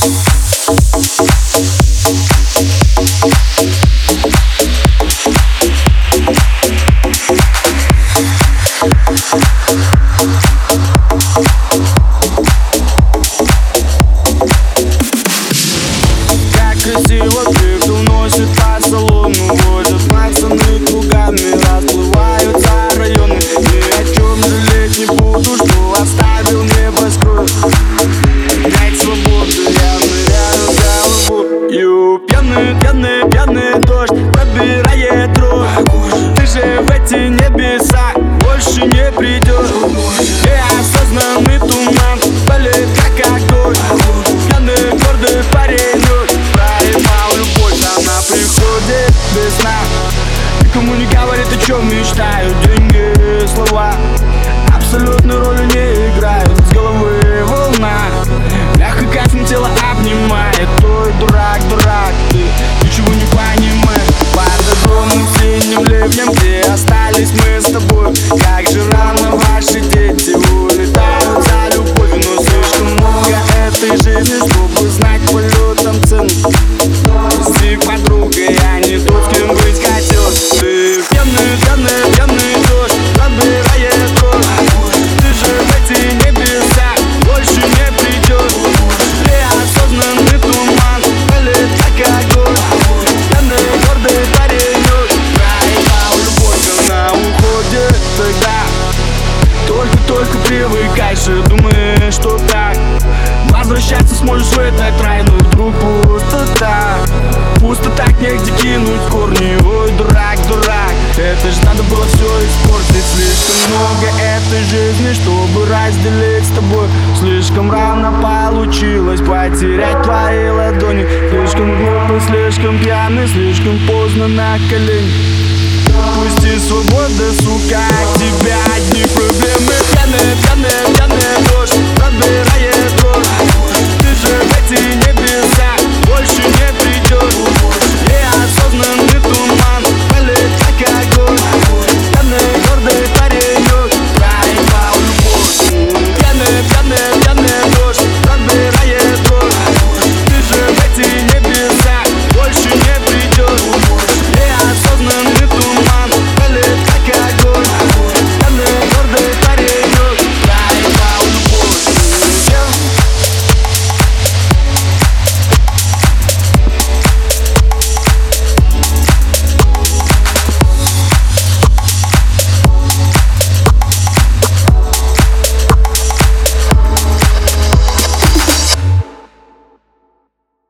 Красиво дрифт уносит по салону, водят пацаны кругами, расплываются районы. Ни о чем жалеть не буду, что оставил небоскреб. Дать свободу, я ныряю в голову. Пьяный, пьяный, пьяный дождь пробирает дрожь. Ты же в эти небеса больше не придешь. Неосознанный туман болит как огонь. Пьяный, гордый паренек проебал любовь, она приходит без сна. Никому не говорит, о чем мечтают. Деньги, слова абсолютной роли не играют. С головы волна, мягко кайфом тело обнимает. Ой, дурак, дурак, ты ничего не понимаешь. Под огромным синим ливнем, где остались мы с тобой. Как же рано ваши дети улетают за любовью. Но слишком много этой жизни, чтобы знать полетом цену. Прости, подруга, я не тот, с кем быть хотел. Ты пьяный, пьяный, пьяный дождь пробирает дрожь. Ты же в эти небеса больше не придешь. Неосознанный туман болит как огонь. Пьяный, гордый паренек проебал любовь, она уходит тогда. Только привыкай же, думаешь, что так возвращаться сможешь в этот рай, но вдруг пустота. Пусто так, негде кинуть корни. Ой, дурак, дурак, это ж надо было все испортить. Слишком много этой жизни, чтобы разделить с тобой. Слишком рано получилось потерять твои ладони. Слишком глупо, слишком пьяный, слишком поздно на колени. Пусти свобода, сука, от тебя одни проблемы. Пьяная, пьяная, пьяная дождь пробирает